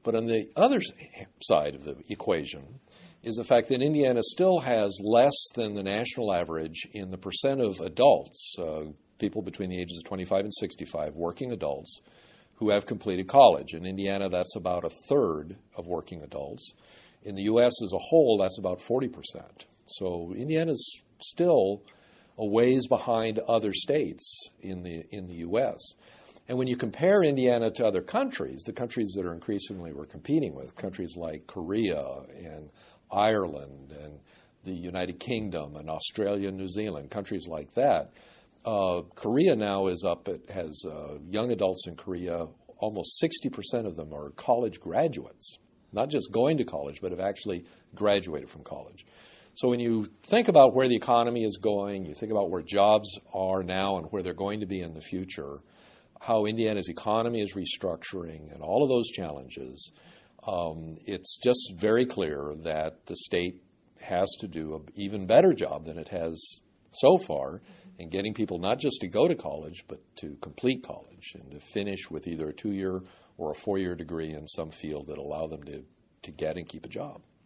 But on the other side of the equation is the fact that Indiana still has less than the national average in the percent of adults, people between the ages of 25 and 65, working adults, who have completed college. In Indiana, that's about a third of working adults. In the U.S. as a whole, that's about 40%. So Indiana's still a ways behind other states in the U.S. And when you compare Indiana to other countries, the countries that are increasingly we're competing with, countries like Korea and Ireland and the United Kingdom and Australia and New Zealand, countries like that, Korea now has young adults in Korea, almost 60% of them are college graduates, not just going to college, but have actually graduated from college. So when you think about where the economy is going, you think about where jobs are now and where they're going to be in the future, how Indiana's economy is restructuring and all of those challenges, it's just very clear that the state has to do an even better job than it has so far in getting people not just to go to college, but to complete college and to finish with either a 2-year or a 4-year degree in some field that allow them to get and keep a job.